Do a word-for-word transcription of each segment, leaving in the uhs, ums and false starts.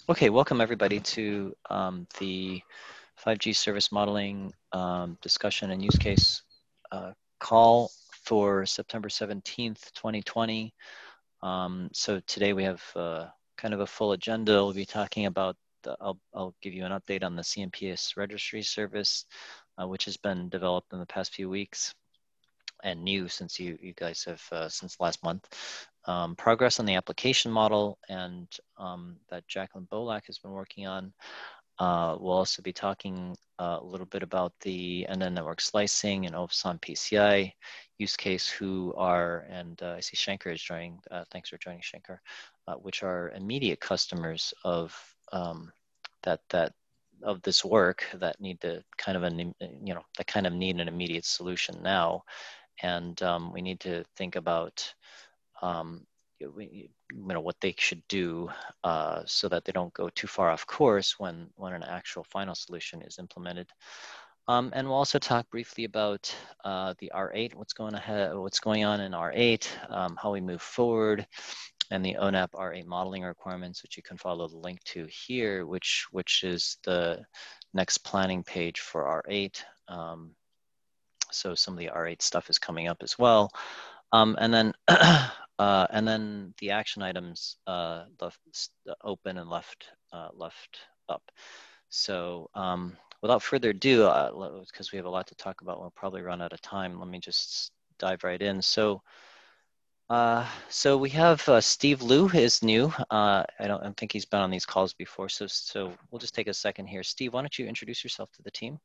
Okay, welcome everybody to um, the five G service modeling um, discussion and use case uh, call for September seventeenth, twenty twenty. Um, so today we have uh, kind of a full agenda. We'll be talking about, the, I'll, I'll give you an update on the C M P S registry service, uh, which has been developed in the past few weeks and new since you, you guys have, uh, since last month. Um, progress on the application model and um, that Jacqueline Bolak has been working on. Uh, we'll also be talking uh, a little bit about the end-to-end network slicing and O F S O N P C I use case, who are, and uh, I see Shankar is joining, uh, thanks for joining Shankar, uh, which are immediate customers of um, that, that of this work that need to kind of, an, you know, that kind of need an immediate solution now. And um, we need to think about um, you know, what they should do uh, so that they don't go too far off course when, when an actual final solution is implemented. Um, and we'll also talk briefly about uh, the R eight, what's going ahead, what's going on in R eight, um, how we move forward, and the O N A P R eight modeling requirements, which you can follow the link to here, which which is the next planning page for R eight. Um, so some of the R eight stuff is coming up as well. Um, and then uh, and then the action items uh, left open and left uh, left up. So um, without further ado, because uh, we have a lot to talk about, we'll probably run out of time. Let me just dive right in. So uh, so we have uh, Steve Liu is new. Uh, I don't, I don't think he's been on these calls before. So so we'll just take a second here. Steve, why don't you introduce yourself to the team?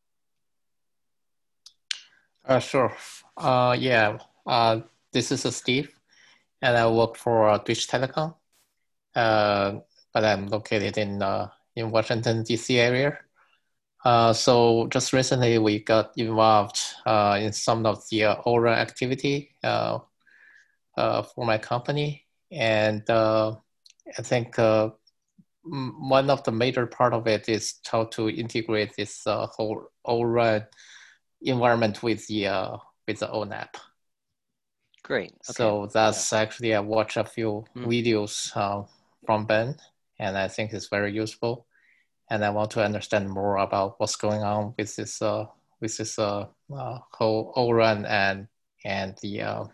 Uh, sure. Uh, yeah, uh, this is uh, Steve, and I work for uh, Deutsche Telekom, uh, but I'm located in uh, in Washington, D C area. Uh, so just recently we got involved uh, in some of the uh, O R A N activity uh, uh, for my company, and uh, I think uh, one of the major part of it is how to integrate this uh, whole O R A N environment with the uh, with the O N A P. Great. Okay. So that's yeah. actually I watched a few Mm. videos uh, from Ben, and I think it's very useful. And I want to understand more about what's going on with this uh, with this uh, uh, whole O R A N and and the uh,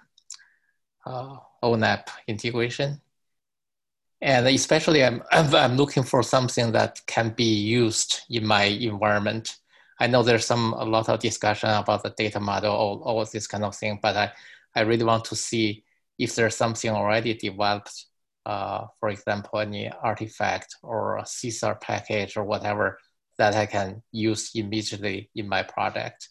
uh, O N A P integration. And especially, I'm I'm looking for something that can be used in my environment. I know there's some a lot of discussion about the data model, all, all of this kind of thing, but I, I really want to see if there's something already developed, uh, for example, any artifact or a C S A R package or whatever that I can use immediately in my project.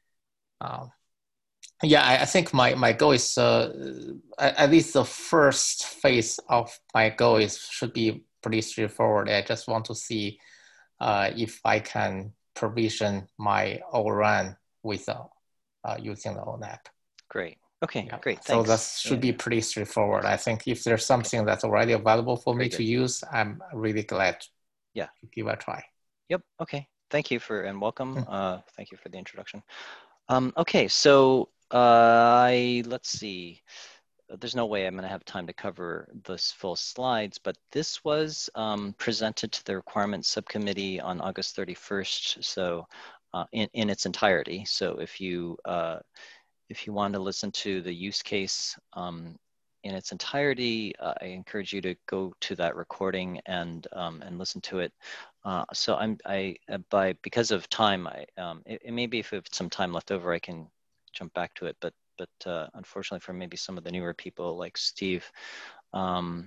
Um, yeah, I, I think my, my goal is, uh, at, at least the first phase of my goal is should be pretty straightforward. I just want to see uh, if I can provision my O R A N with uh, uh, using the O N A P. Great. Okay, yeah. great. So Thanks. that should yeah. be pretty straightforward. I think if there's something okay. that's already available for Very me good. to use, I'm really glad yeah. to give it a try. Yep. Okay. Thank you for and welcome. Mm. Uh, thank you for the introduction. Um, okay, so uh, I let's see. There's no way I'm going to have time to cover this full slides, but this was um, presented to the requirements subcommittee on August thirty-first. So uh, in in its entirety. So if you uh, if you want to listen to the use case um, in its entirety, uh, I encourage you to go to that recording and um, and listen to it. Uh, so I'm I by because of time, I um, it, it may be if we have some time left over, I can jump back to it. But but uh, unfortunately, for maybe some of the newer people like Steve, um,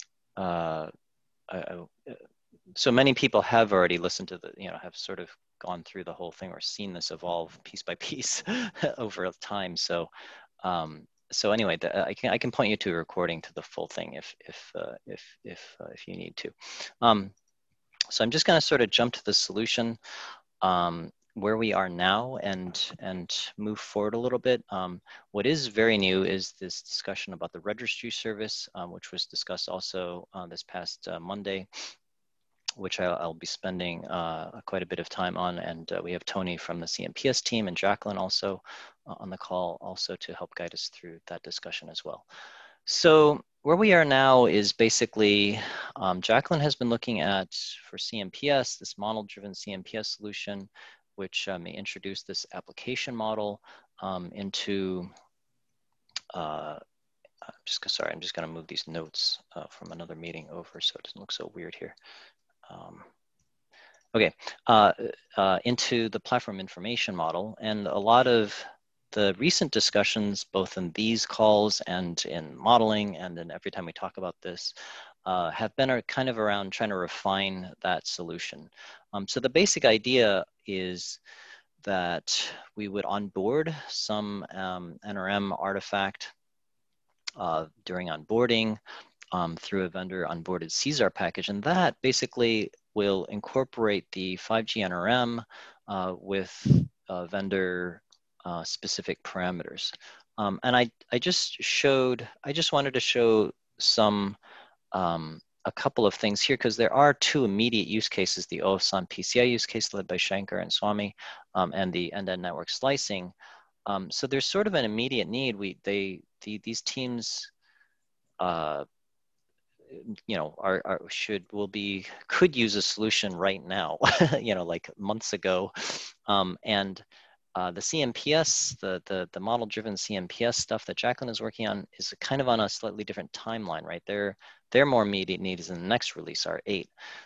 uh, I, I, so many people have already listened to the you know have sort of gone through the whole thing or seen this evolve piece by piece over time. So. Um, So anyway, the, I can I can point you to a recording to the full thing if if uh, if if uh, if you need to. Um, so I'm just going to sort of jump to the solution, um, where we are now, and and move forward a little bit. Um, what is very new is this discussion about the registry service, um, which was discussed also uh, this past uh, Monday, which I'll, I'll be spending uh, quite a bit of time on. And uh, we have Tony from the C M P S team and Jacqueline also uh, on the call also to help guide us through that discussion as well. So where we are now is basically, um, Jacqueline has been looking at, for C M P S, this model-driven C M P S solution, which uh, may introduce this application model um, into, uh, I'm just, sorry, I'm just gonna move these notes uh, from another meeting over so it doesn't look so weird here. Um, okay, uh, uh, into the platform information model, and a lot of the recent discussions, both in these calls and in modeling, and then every time we talk about this, uh, have been a, kind of around trying to refine that solution. Um, so the basic idea is that we would onboard some um, N R M artifact uh, during onboarding um, through a vendor onboarded C S A R package, and that basically will incorporate the five G N R M uh, with uh, vendor uh, specific parameters. Um, and I, I just showed, I just wanted to show some, um, a couple of things here, because there are two immediate use cases, the O S A N P C I use case led by Shankar and Swami, um, and the end-to-end network slicing. Um, so there's sort of an immediate need. We, they, the, these teams, uh, you know, are, are should will be could use a solution right now, you know, like months ago, um, and uh, the C M P S, the the the model-driven C M P S stuff that Jacqueline is working on is kind of on a slightly different timeline, right? Their their more immediate need is in the next release, R eight.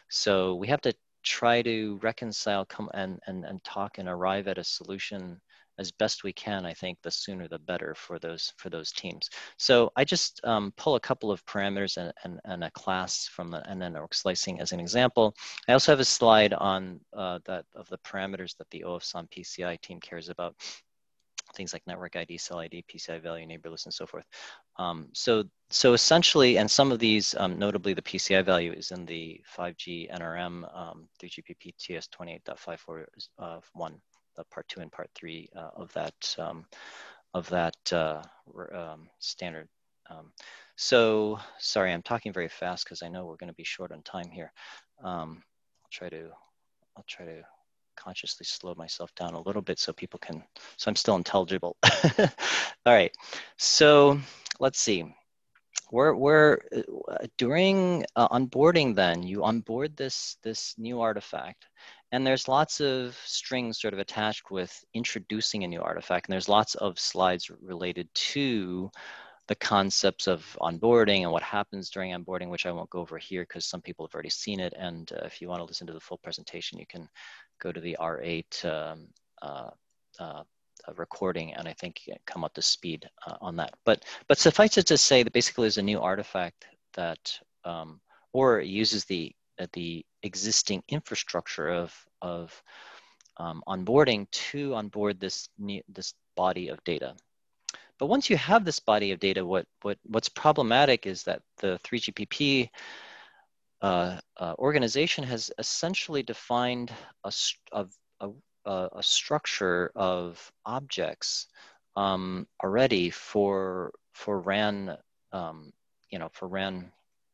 So we have to try to reconcile, come and and and talk and arrive at a solution as best we can. I think the sooner the better for those for those teams. So I just um, pull a couple of parameters and, and, and a class from the end-to-end network slicing as an example. I also have a slide on uh, that of the parameters that the O S A N P C I team cares about, things like network I D, cell I D, P C I value, neighborless, and so forth. Um, so, so essentially, and some of these, um, notably the P C I value is in the five G N R M um, three G P P T S twenty-eight point five four uh, one, the part two and part three uh, of that um, of that uh, um, standard. Um, so, sorry, I'm talking very fast because I know we're going to be short on time here. Um, I'll try to, I'll try to consciously slow myself down a little bit so people can, so I'm still intelligible. All right, so let's see. We're, we're uh, during uh, onboarding then, you onboard this, this new artifact, and there's lots of strings sort of attached with introducing a new artifact, and there's lots of slides related to the concepts of onboarding and what happens during onboarding, which I won't go over here because some people have already seen it. And uh, if you want to listen to the full presentation, you can go to the R eight um, uh, uh, recording, and I think come up to speed uh, on that. But but suffice it to say that basically there's a new artifact that, um, or it uses the uh, the existing infrastructure of of um, onboarding to onboard this new, this body of data. But once you have this body of data, what, what, what's problematic is that the three G P P uh, uh, organization has essentially defined a, a, a, a structure of objects um, already for, for RAN, um, you know, for RAN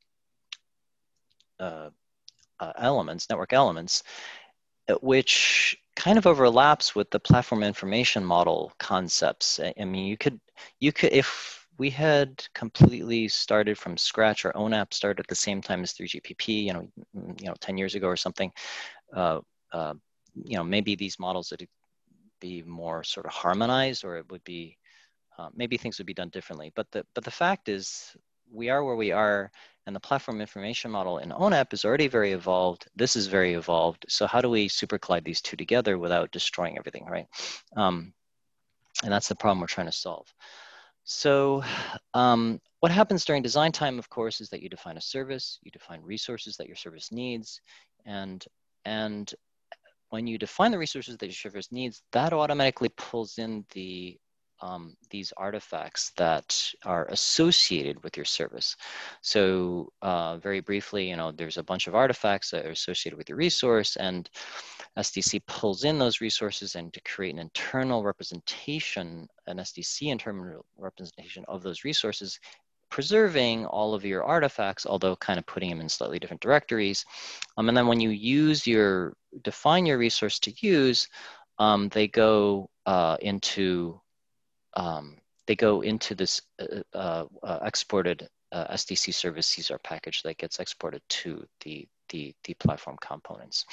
uh, uh, elements, network elements, which kind of overlaps with the platform information model concepts. I mean, you could, you could, if we had completely started from scratch, our own app started at the same time as three G P P, you know, you know, ten years ago or something, uh, uh, you know, maybe these models would be more sort of harmonized, or it would be, uh, maybe things would be done differently. But the, but the fact is, we are where we are, and the platform information model in O N A P is already very evolved. This is very evolved. So how do we super collide these two together without destroying everything, right? Um, and that's the problem we're trying to solve. So um, what happens during design time, of course, is that you define a service, you define resources that your service needs, and, and when you define the resources that your service needs, that automatically pulls in the Um, these artifacts that are associated with your service. So uh, very briefly, you know, there's a bunch of artifacts that are associated with your resource, and S D C pulls in those resources and to create an internal representation, an S D C internal representation of those resources, preserving all of your artifacts, although kind of putting them in slightly different directories. Um, and then when you use your, define your resource to use, um, they go uh, into Um, they go into this uh, uh, exported uh, S D C service Caesar package that gets exported to the, the, the platform components.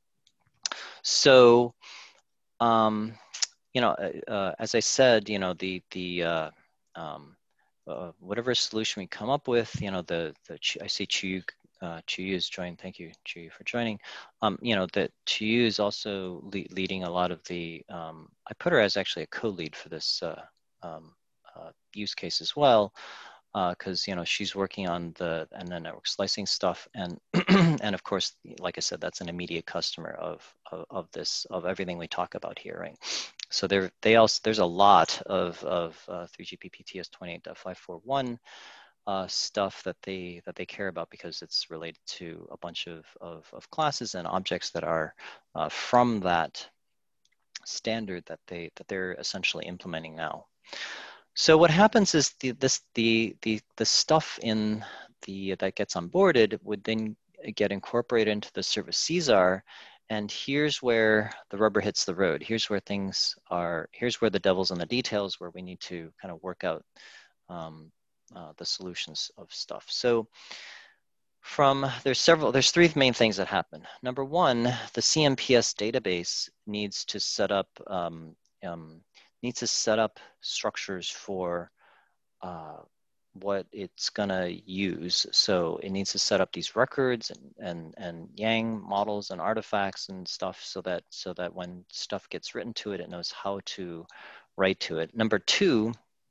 So, um, you know, uh, uh, as I said, you know, the, the uh, um, uh, whatever solution we come up with, you know, the, the I see Chu, uh, Chu is joined. Thank you, Chu, for joining. Um, you know, that Chu is also le leading a lot of the, um, I put her as actually a co-lead for this uh, um, uh, use case as well, because, uh, you know, she's working on the, and the network slicing stuff. And, and of course, like I said, that's an immediate customer of, of, of this, of everything we talk about here, right? So there, they also, there's a lot of, of uh, three G P P T S twenty-eight point five four one uh, stuff that they, that they care about because it's related to a bunch of, of, of classes and objects that are uh, from that standard that, they, that they're essentially implementing now. So what happens is the, this, the, the, the stuff in the, that gets onboarded would then get incorporated into the service Caesar. And here's where the rubber hits the road. Here's where things are, here's where the devil's in the details, where we need to kind of work out um, uh, the solutions of stuff. So from, there's several, there's three main things that happen. Number one, the C M P S database needs to set up, um, um, needs to set up structures for uh, what it's gonna use. So it needs to set up these records and, and, and Yang models and artifacts and stuff so that, so that when stuff gets written to it, it knows how to write to it. Number two,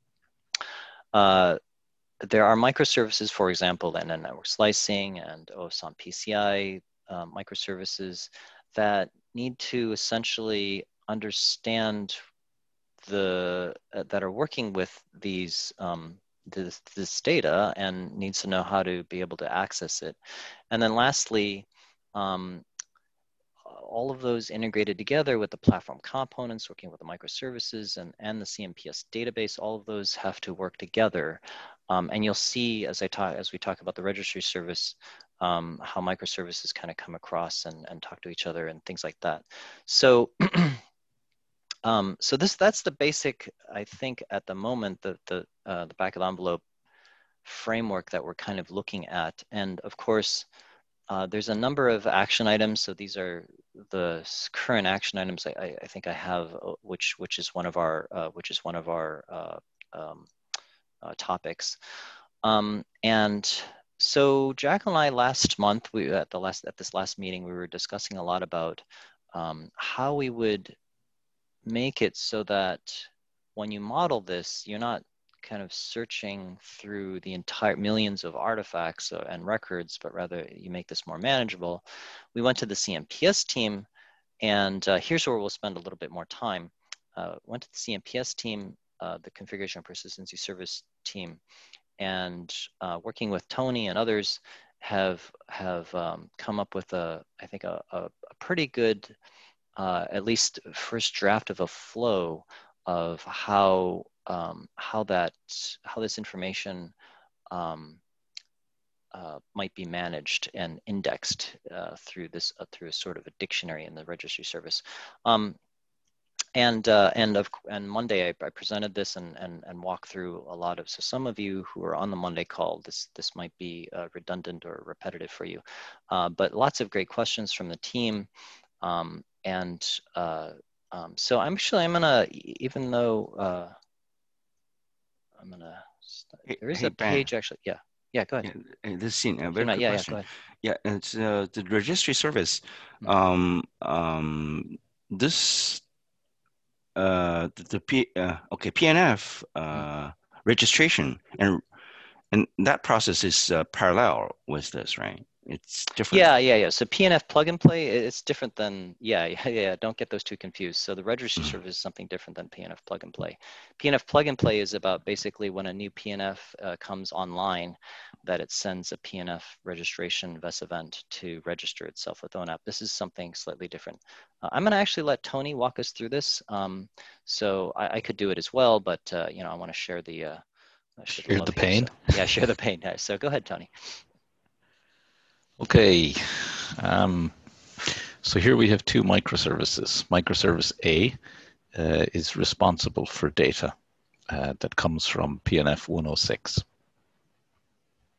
uh, there are microservices, for example, and network slicing and O S on P C I uh, microservices that need to essentially understand the, uh, that are working with these um, This, this data and needs to know how to be able to access it. And then lastly, um, all of those integrated together with the platform components, working with the microservices and, and the C M P S database, all of those have to work together. Um, and you'll see as I talk, as we talk about the registry service, um, how microservices kind of come across and, and talk to each other and things like that. So Um, so this, that's the basic, I think at the moment, the, the, uh, the back of the envelope framework that we're kind of looking at. And of course, uh, there's a number of action items. So these are the current action items I, I think I have, uh, which, which is one of our, uh, which is one of our uh, um, uh, topics. Um, and so Jack and I last month, we at the last, at this last meeting, we were discussing a lot about um, how we would make it so that when you model this, you're not kind of searching through the entire millions of artifacts and records, but rather you make this more manageable. We went to the C M P S team, and uh, here's where we'll spend a little bit more time. Uh, went to the C M P S team, uh, the configuration and persistency service team, and uh, working with Tony and others have have um, come up with a, I think a, a, a pretty good Uh, at least first draft of a flow of how um, how that how this information um, uh, might be managed and indexed uh, through this uh, through a sort of a dictionary in the registry service. Um, and uh, and of and Monday I, I presented this and and and walked through a lot of. So some of you who are on the Monday call, this this might be uh, redundant or repetitive for you, uh, but lots of great questions from the team. Um, and uh, um, so I'm actually, I'm gonna, even though uh, I'm gonna, Hey, there is hey, a Ben. page actually, yeah, yeah, go ahead. Yeah, uh, this is a very Yeah, quick yeah, question. go ahead. Yeah, it's uh, the registry service. Mm-hmm. Um, um, this uh, the, the P uh, okay P N F uh, mm-hmm. registration and and that process is uh, parallel with this, right? It's different. Yeah, yeah, yeah. So P N F plug and play, it's different than, yeah, yeah, yeah. Don't get those two confused. So the registry mm-hmm. service is something different than P N F plug and play. P N F plug and play is about basically when a new P N F uh, comes online, that it sends a P N F registration V E S event to register itself with O N A P. This is something slightly different. Uh, I'm gonna actually let Tony walk us through this. Um, so I, I could do it as well, but uh, you know, I wanna share the- uh, share, share the, the pain? So, yeah, share the pain. So go ahead, Tony. Okay, um, so here we have two microservices. Microservice A uh, is responsible for data uh, that comes from P N F one oh six.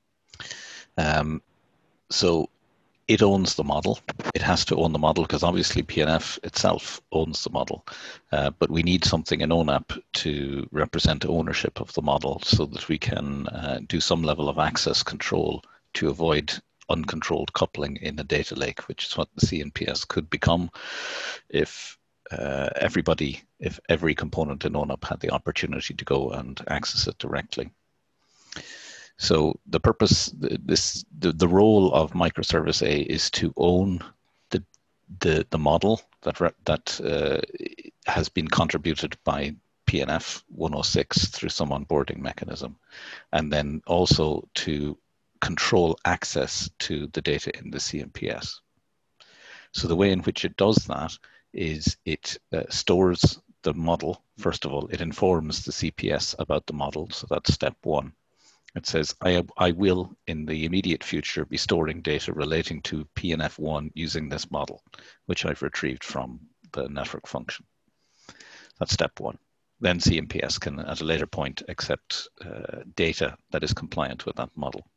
Um, so it owns the model. It has to own the model because obviously P N F itself owns the model. Uh, but we need something in O N A P to represent ownership of the model so that we can uh, do some level of access control to avoid uncontrolled coupling in a data lake, which is what the C N P S could become if uh, everybody, if every component in O N A P had the opportunity to go and access it directly. So the purpose, this, the, the role of microservice A is to own the the, the model that that uh, has been contributed by P N F one oh six through some onboarding mechanism, and then also to control access to the data in the C N P S. So the way in which it does that is it uh, stores the model. First of all, it informs the C P S about the model. So that's step one. It says, I, I will, in the immediate future, be storing data relating to P N F one using this model, which I've retrieved from the network function. That's step one. Then C N P S can, at a later point, accept uh, data that is compliant with that model.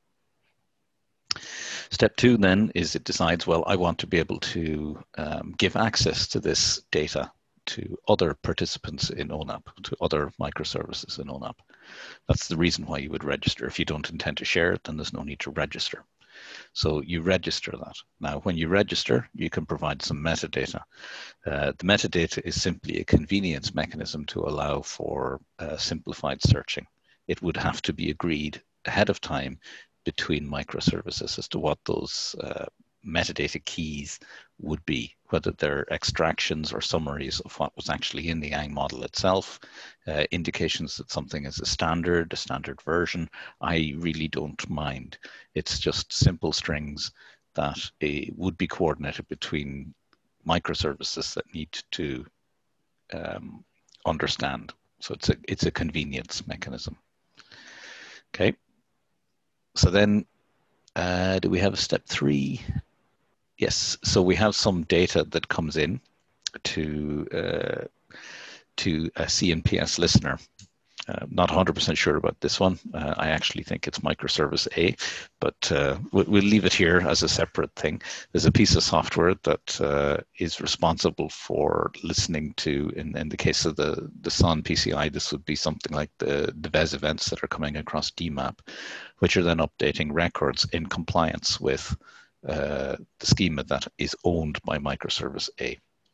Step two, then, is it decides, well, I want to be able to um, give access to this data to other participants in O N A P, to other microservices in O N A P. That's the reason why you would register. If you don't intend to share it, then there's no need to register. So you register that. Now, when you register, you can provide some metadata. Uh, the metadata is simply a convenience mechanism to allow for uh, simplified searching. It would have to be agreed ahead of time between microservices as to what those uh, metadata keys would be, whether they're extractions or summaries of what was actually in the A N G model itself, uh, indications that something is a standard, a standard version. I really don't mind. It's just simple strings that uh, would be coordinated between microservices that need to um, understand. So it's a, it's a convenience mechanism. Okay. So then, uh, do we have a step three? Yes, so we have some data that comes in to uh, to a C N P S listener. Uh, not one hundred percent sure about this one. Uh, I actually think it's microservice A, but uh, we'll, we'll leave it here as a separate thing. There's a piece of software that uh, is responsible for listening to, in, in the case of the, the S O N P C I, this would be something like the, the V E S events that are coming across D MAP, which are then updating records in compliance with uh, the schema that is owned by microservice A.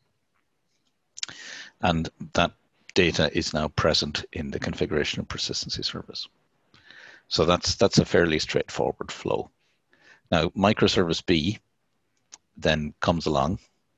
And that data is now present in the configuration and persistency service. So that's that's a fairly straightforward flow. Now, microservice B then comes along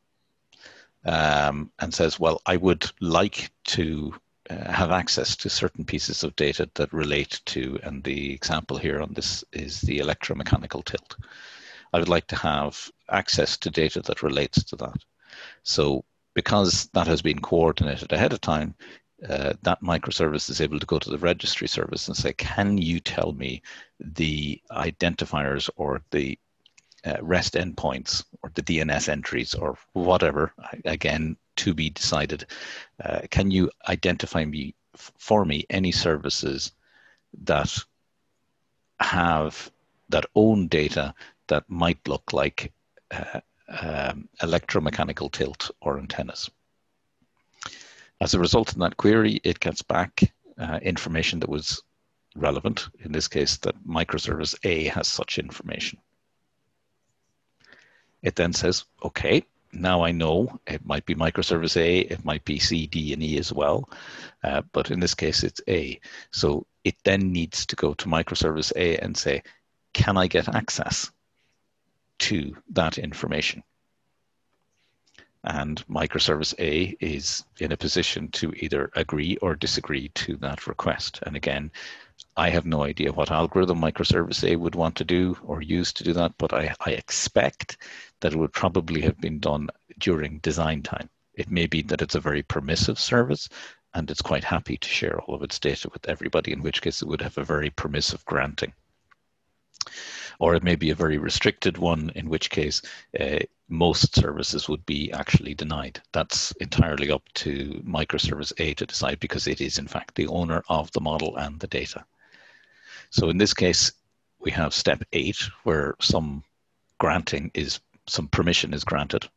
um, and says, well, I would like to uh, have access to certain pieces of data that relate to, and the example here on this is the electromechanical tilt. I would like to have access to data that relates to that. So because that has been coordinated ahead of time, uh, that microservice is able to go to the registry service and say, can you tell me the identifiers or the uh, REST endpoints or the D N S entries or whatever, again, to be decided. Uh, can you identify me for me any services that have, that own data that might look like uh, Um, electromechanical tilt or antennas. As a result of that query, it gets back uh, information that was relevant, in this case that microservice A has such information. It then says, okay, now I know it might be microservice A, it might be C, D, and E as well, uh, but in this case it's A. So it then needs to go to microservice A and say, can I get access to that information? And microservice A is in a position to either agree or disagree to that request. And again, I have no idea what algorithm microservice A would want to do or use to do that, but I, I expect that it would probably have been done during design time. It may be that it's a very permissive service and it's quite happy to share all of its data with everybody, in which case it would have a very permissive granting. Or it may be a very restricted one, in which case uh, most services would be actually denied. That's entirely up to microservice A to decide, because it is in fact the owner of the model and the data. So in this case, we have step eight, where some granting is, some permission is granted.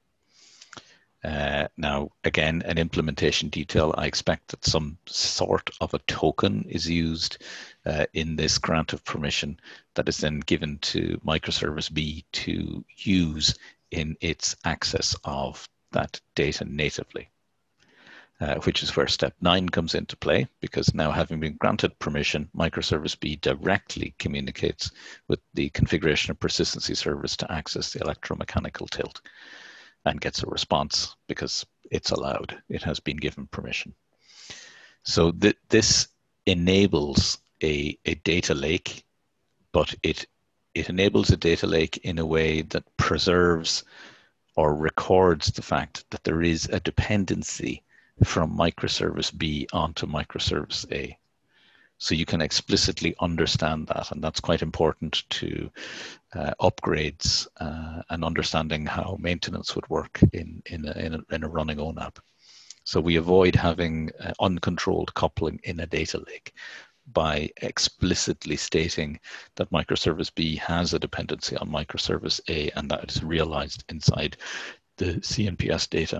Uh, now, again, an implementation detail, I expect that some sort of a token is used uh, in this grant of permission that is then given to microservice B to use in its access of that data natively, uh, which is where step nine comes into play, because now having been granted permission, microservice B directly communicates with the configuration of persistency service to access the electromechanical tilt, and gets a response because it's allowed. It has been given permission. So th this enables a, a data lake, but it, it enables a data lake in a way that preserves or records the fact that there is a dependency from microservice B onto microservice A. So you can explicitly understand that, and that's quite important to uh, upgrades uh, and understanding how maintenance would work in, in, a, in, a, in a running O NAP. So we avoid having uh, uncontrolled coupling in a data lake by explicitly stating that microservice B has a dependency on microservice A, and that is realized inside the C N P S data.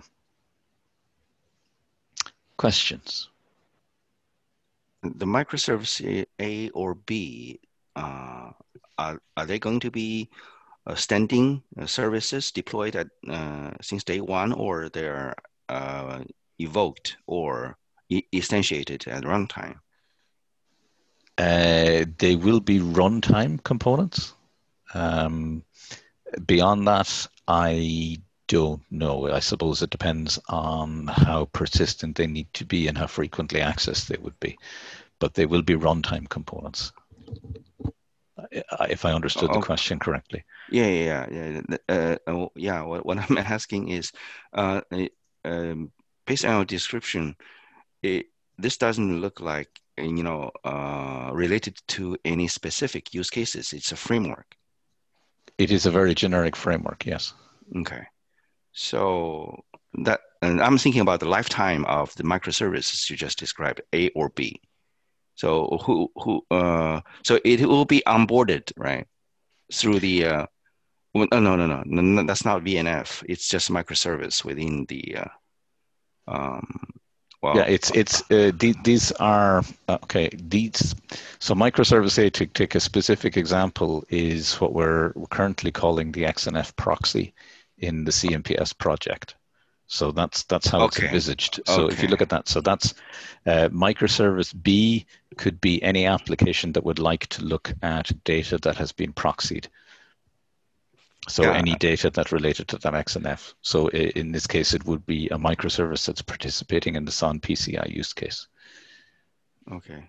Questions? The microservice A or B, uh, are, are they going to be uh, standing uh, services deployed at uh, since day one, or they're uh, evoked or e instantiated at runtime? Uh, they will be runtime components. Um, beyond that, I don't know. I suppose it depends on how persistent they need to be and how frequently accessed they would be. But they will be runtime components, if I understood Oh, the question correctly. Yeah, yeah, yeah. Uh, uh, yeah, what, what I'm asking is, uh, um, based on your description, it, this doesn't look like, you know, uh, related to any specific use cases. It's a framework. It is a very generic framework, yes. Okay. So that, and I'm thinking about the lifetime of the microservices you just described, A or B. So who, who, uh, so it will be onboarded, right? Through the, uh, well, no, no, no, no, no, that's not V N F. It's just microservice within the, uh, um, well, yeah, it's it's uh, th these are uh, okay. These so microservice A, to take a specific example, is what we're currently calling the X N F proxy in the C N P S project. So that's that's how it's okay. envisaged. So Okay. if you look at that, so that's uh, microservice B could be any application that would like to look at data that has been proxied. So Yeah. any data that related to that X N F. So in this case, it would be a microservice that's participating in the S O N P C I use case. Okay.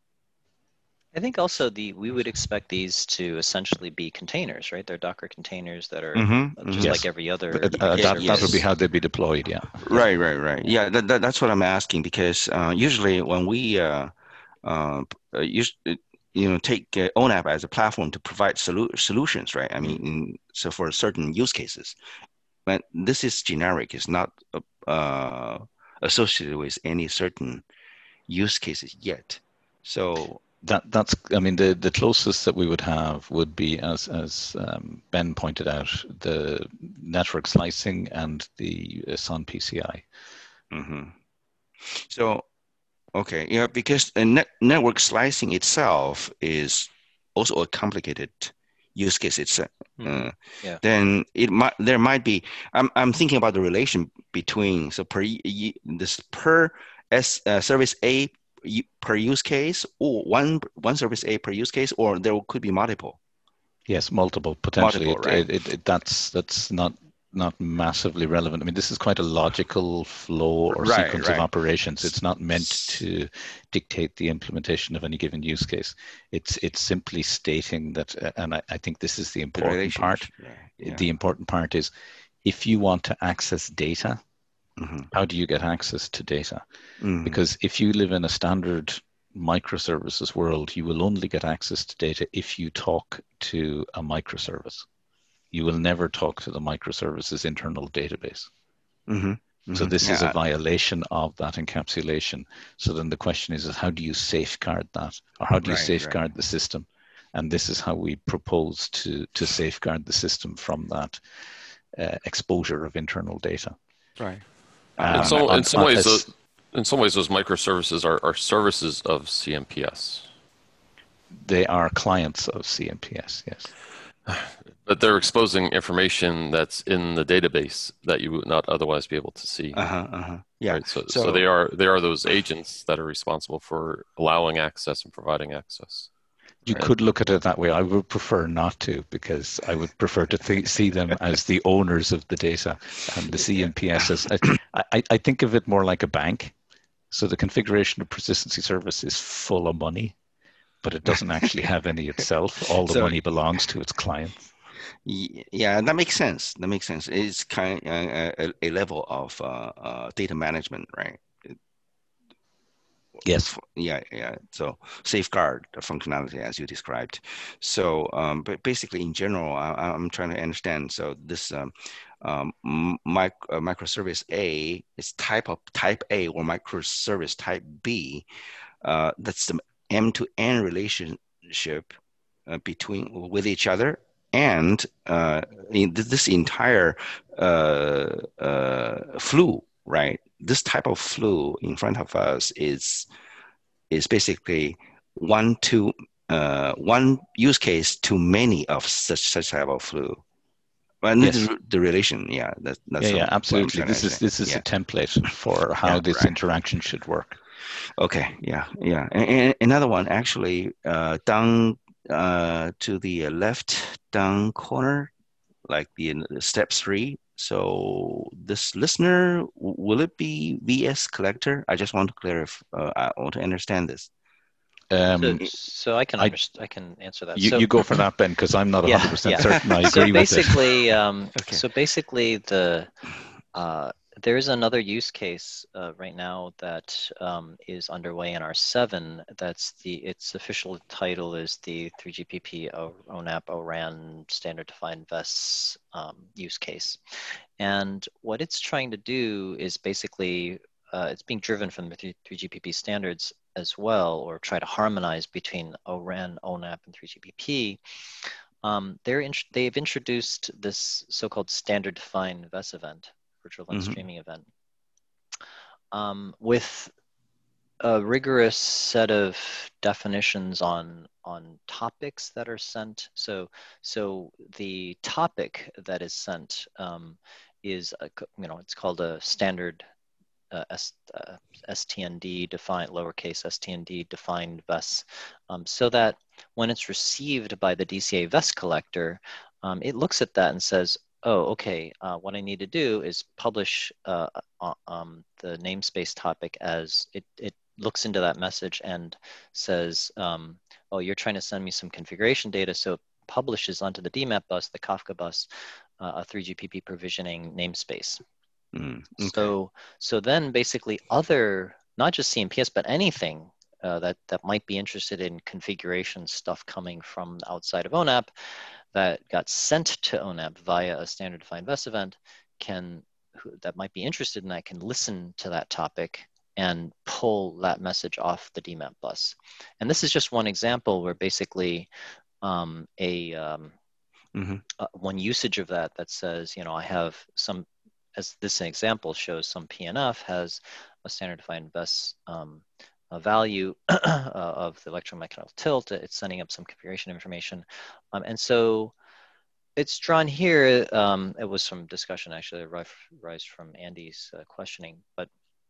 I think also the we would expect these to essentially be containers, right? They're Docker containers that are Mm-hmm, just mm-hmm. like Yes. every other. Uh, uh, that, service. that would be how they'd be deployed, yeah. Right, right, right. Yeah, that, that, that's what I'm asking, because uh, usually when we uh, uh, use, you know, take uh, O NAP as a platform to provide solu solutions, right? I mean, in, so for certain use cases, but this is generic. It's not uh, associated with any certain use cases yet. So that that's I mean the the closest that we would have would be, as as um, Ben pointed out, the network slicing and the S O N P C I. mm-hmm. So okay, yeah, because the net network slicing itself is also a complicated use case. It's uh, Mm-hmm. Yeah. Then it might there might be. I'm I'm thinking about the relation between so per this per S uh, service A per use case, or one one service A per use case, or there could be multiple. Yes, multiple potentially. Multiple, right? it, it, it, that's that's not not massively relevant. I mean, this is quite a logical flow or right, sequence right. of operations. It's not meant to dictate the implementation of any given use case. It's it's simply stating that, uh, and I, I think this is the important part. Right. Yeah. The important part is, if you want to access data, mm-hmm. how do you get access to data? Mm-hmm. Because if you live in a standard microservices world, you will only get access to data if you talk to a microservice. You will never talk to the microservices internal database. Mm-hmm. Mm-hmm. So this yeah. is a violation of that encapsulation. So then the question is, is how do you safeguard that? Or how do you right, safeguard right. the system? And this is how we propose to, to safeguard the system from that uh, exposure of internal data. Right. Um, in some, on, in some on, ways, as, those, in some ways, those microservices are, are services of C M P S. They are clients of C M P S, yes. But they're exposing information that's in the database that you would not otherwise be able to see. Uh-huh, uh-huh. Yeah. Right? So, So, so they are they are those agents that are responsible for allowing access and providing access. You Right. could look at it that way. I would prefer not to, because I would prefer to th- see them as the owners of the data, and the C M P S as, I, I, I think of it more like a bank. So the configuration of persistency service is full of money, but it doesn't actually have any itself. All the So- money belongs to its clients. Y- Yeah, that makes sense. That makes sense. It's kind of a, a, a level of uh, uh, data management, right? Yes. Yeah, yeah. So safeguard the functionality as you described. So, um, but basically, in general, I, I'm trying to understand. So this um, um, mic uh, microservice A is type of type A or microservice type B. Uh, that's the end-to-end relationship uh, between with each other. And uh, in this entire uh, uh, flow, right? This type of flow in front of us is is basically one to uh, one use case to many of such such type of flow. And Yes. the, the relation, yeah, that, that's Yeah, yeah, what I'm absolutely. trying to This is understand. this is Yeah. a template for how Yeah, this right. interaction should work. Okay, yeah, yeah. And, and another one, actually, uh, down uh, to the left down corner, like the, the step three. So this listener, w- will it be V S collector? I just want to clarify. Uh, I want to understand this. Um, So, so I can I- underst- I can answer that. you, so, you go for that, Ben, because I'm not Yeah, one hundred percent yeah. certain I so agree with it. basically, um, Okay. so basically, the uh, there's another use case uh, right now that um, is underway in R seven. That's the its official title is the three G P P O N A P O RAN standard defined V E S um, use case, and what it's trying to do is basically uh, it's being driven from the three G P P standards as well, or try to harmonize between O RAN, O N A P, and three G P P. Um, they're in, they've introduced this so-called standard defined V E S event, virtual event Mhm. streaming event, um, with a rigorous set of definitions on on topics that are sent. So so the topic that is sent um, is a, you know it's called a standard uh, S, uh, S T N D defined lowercase S T N D defined V E S, um, so that when it's received by the D C A V E S collector, um, it looks at that and says, oh, okay, uh, what I need to do is publish uh, uh, um, the namespace topic as it, it looks into that message and says, um, oh, you're trying to send me some configuration data, so it publishes onto the D MAP bus, the Kafka bus, uh, a three G P P provisioning namespace. Mm, okay. So, so then basically other, not just C M P S, but anything uh, that, that might be interested in configuration stuff coming from outside of O N A P that got sent to O N A P via a standard defined V E S event can, who, that might be interested in that can listen to that topic and pull that message off the D MAP bus. And this is just one example where basically um, a, um, Mm-hmm. uh, one usage of that that says, you know, I have some, as this example shows, some P N F has a standard defined V E S um, a value uh, of the electromagnetic tilt. It's sending up some configuration information. Um, and so it's drawn here. Um, it was from discussion actually, rise from Andy's uh, questioning, but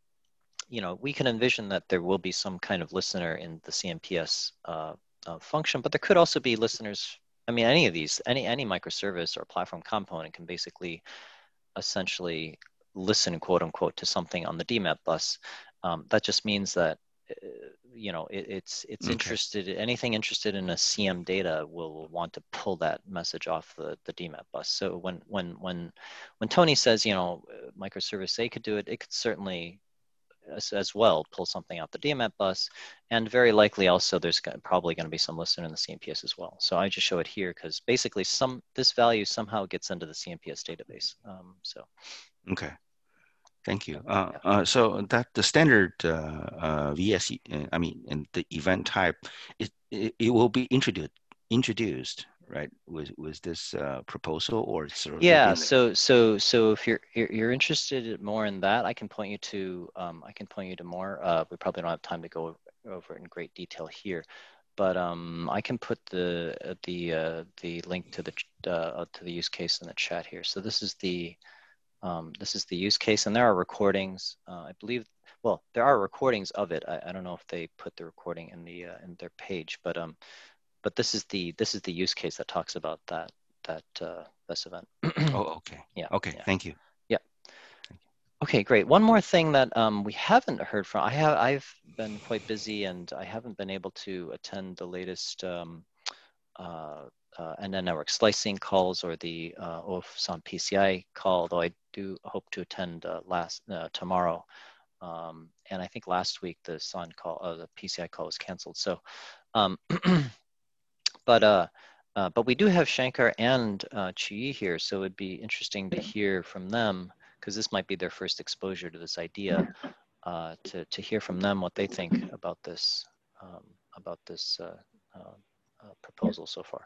you know, we can envision that there will be some kind of listener in the C M P S uh, uh, function, but there could also be listeners. I mean, any of these, any any microservice or platform component can basically essentially listen, quote unquote, to something on the D MAP bus. Um, that just means that, uh, you know, it, it's it's Okay. interested, anything interested in a C M data will want to pull that message off the, the D MAP bus. So when, when, when, when Tony says, you know, microservice A could do it, it could certainly as, as well pull something out the D MAP bus, and very likely also there's probably going to be some listener in the C M P S as well. So I just show it here because basically some this value somehow gets into the C M P S database. Um, so Okay. Thank you. Uh, uh, so that the standard uh, uh, V S, uh, I mean, and the event type, it, it it will be introduced introduced, right? Was was this uh, proposal or sort of Yeah. in- So so so if you're, you're you're interested more in that, I can point you to um, I can point you to more. Uh, we probably don't have time to go over it in great detail here, but um, I can put the uh, the uh, the link to the uh, to the use case in the chat here. So this is the um, this is the use case, and there are recordings. Uh, I believe. Well, there are recordings of it. I, I don't know if they put the recording in the uh, in their page, but um, but this is the this is the use case that talks about that that uh, this event. Oh, okay. Yeah. Okay. Yeah. Thank you. Yeah. Okay, great. One more thing that um, we haven't heard from. I have I've been quite busy and I haven't been able to attend the latest um, uh, uh, N N network slicing calls or the uh, O F S O N P C I call, though I do hope to attend uh, last uh, tomorrow. Um, and I think last week the S O N call, uh, the P C I call was canceled. So, um, but uh, uh, but we do have Shankar and uh, Chi here, so it'd be interesting to hear from them because this might be their first exposure to this idea. Uh, to to hear from them what they think about this um, about this uh, uh, uh, proposal so far.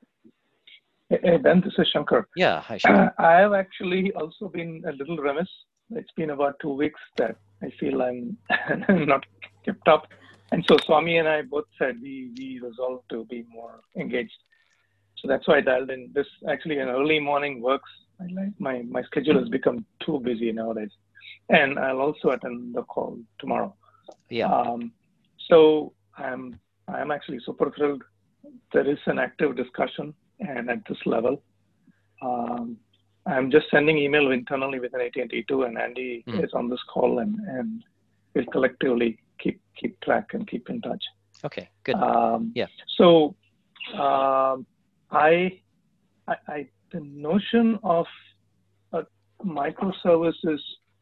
Hey, Ben, this is Shankar. Yeah, hi, Shankar. I have actually also been a little remiss. It's been about two weeks that I feel I'm not kept up. And so Swami and I both said we, we resolved to be more engaged. So that's why I dialed in. This actually an early morning works. I like my, my schedule has become too busy nowadays. And I'll also attend the call tomorrow. Yeah. Um, so I'm, I'm actually super thrilled. There is an active discussion and at this level. Um, I'm just sending email internally within A T and T too, and Andy mm. is on this call, and, and we'll collectively keep keep track and keep in touch. Okay, good. Um, yeah. So, um, I, I, I, the notion of uh, microservices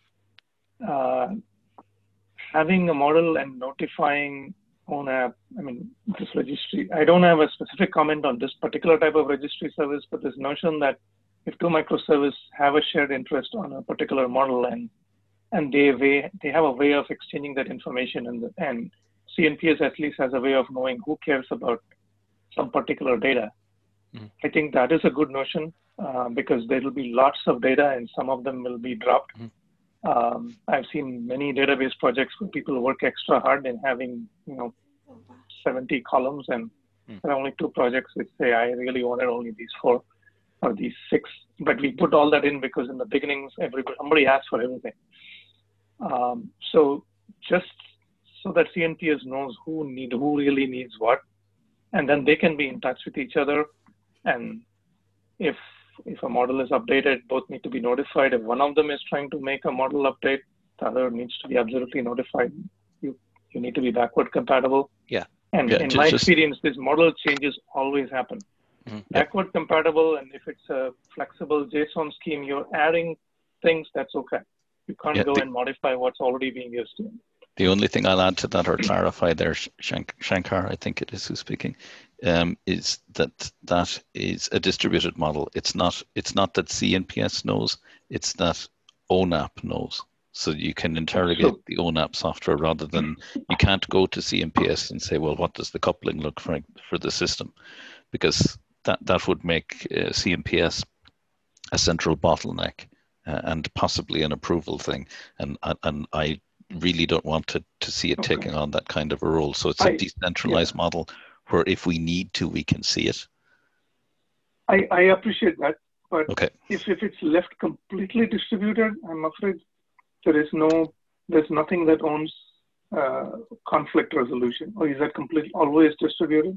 uh, having a model and notifying on app. I mean, this registry. I don't have a specific comment on this particular type of registry service, but this notion that if two microservices have a shared interest on a particular model and and they way, they have a way of exchanging that information, and the, and C N P S at least has a way of knowing who cares about some particular data. Mm. I think that is a good notion uh, because there will be lots of data and some of them will be dropped. Mm. Um, I've seen many database projects where people work extra hard in having, you know, seventy columns, and mm. there are only two projects which say, I really wanted only these four or these six, but we put all that in because in the beginnings, everybody, somebody asked for everything. Um, so just so that C N P S knows who need, who really needs what, and then they can be in touch with each other. And if if a model is updated, both need to be notified. If one of them is trying to make a model update, the other needs to be absolutely notified. You you need to be backward compatible. Yeah. And yeah, in just, my experience, these model changes always happen. Mm-hmm. Backward yeah. compatible, and if it's a flexible JSON scheme, you're adding things, that's okay. You can't yeah, go the, and modify what's already being used. The only thing I'll add to that or clarify there, Shank, Shankar, I think it is who's speaking, um, is that that is a distributed model. It's not. It's not that C N P S knows. It's that O N A P knows. So you can interrogate the O N A P software rather than you can't go to C N P S and say, well, what does the coupling look for for the system? Because that that would make uh, C N P S a central bottleneck uh, and possibly an approval thing. And and I really don't want to, to see it okay. taking on that kind of a role. So it's a I, decentralized yeah. model where if we need to, we can see it. I, I appreciate that. But okay. if, if it's left completely distributed, I'm afraid there is no, there's nothing that owns uh, conflict resolution. Or is that completely always distributed?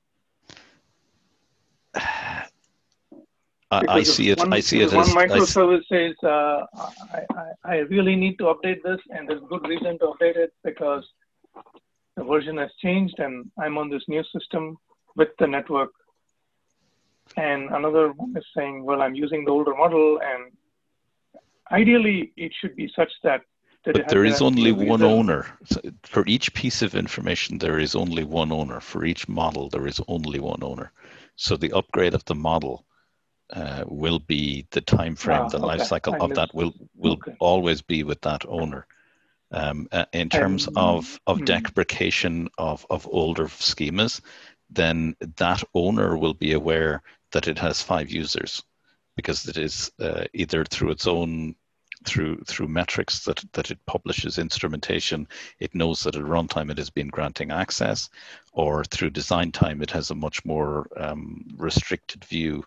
I, I see it. One, I see it one as one microservice says, uh, I, I, I really need to update this, and there's good reason to update it because the version has changed, and I'm on this new system with the network. And another one is saying, well, I'm using the older model, and ideally, it should be such that. that but there is only one owner. So for each piece of information, there is only one owner. For each model, there is only one owner. So the upgrade of the model Uh, will be the time frame, ah, the okay. life cycle I of that will will okay. always be with that owner. Um, uh, in terms um, of of mm. deprecation of of older schemas, then that owner will be aware that it has five users, because it is uh, either through its own through through metrics that that it publishes instrumentation, it knows that at runtime it has been granting access, or through design time it has a much more um, restricted view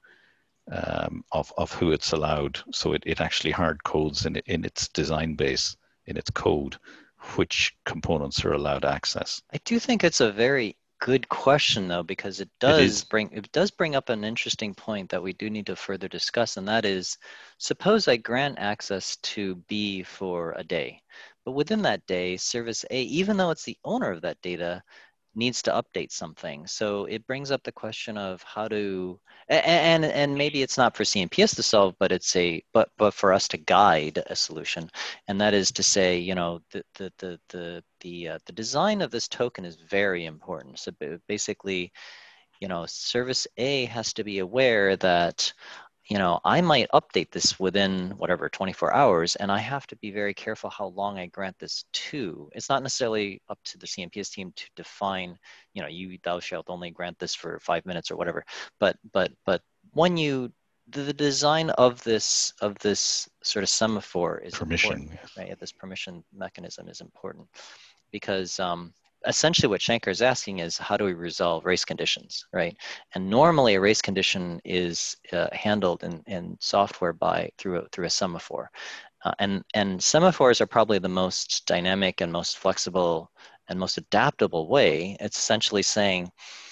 um, of of who it's allowed. So it, it actually hard codes in in its design base, in its code, which components are allowed access. I do think it's a very good question, though, because it does bring it does bring up an interesting point that we do need to further discuss, and that is, suppose I grant access to B for a day, but within that day, service A, even though it's the owner of that data, needs to update something. So it brings up the question of how to, and and maybe it's not for C N P S to solve, but it's a but but for us to guide a solution, and that is to say, you know, the the the the the, uh, the design of this token is very important. So basically, you know, service A has to be aware that, you know, I might update this within whatever twenty-four hours, and I have to be very careful how long I grant this to. It's not necessarily up to the C N P S team to define, you know, you thou shalt only grant this for five minutes or whatever. But but but when you the, the design of this of this sort of semaphore is Permission, important, right? This permission mechanism is important because um, essentially what Shankar is asking is, how do we resolve race conditions, right? And normally a race condition is uh, handled in, in software by through a, through a semaphore. Uh, and, and semaphores are probably the most dynamic and most flexible and most adaptable way. It's essentially saying,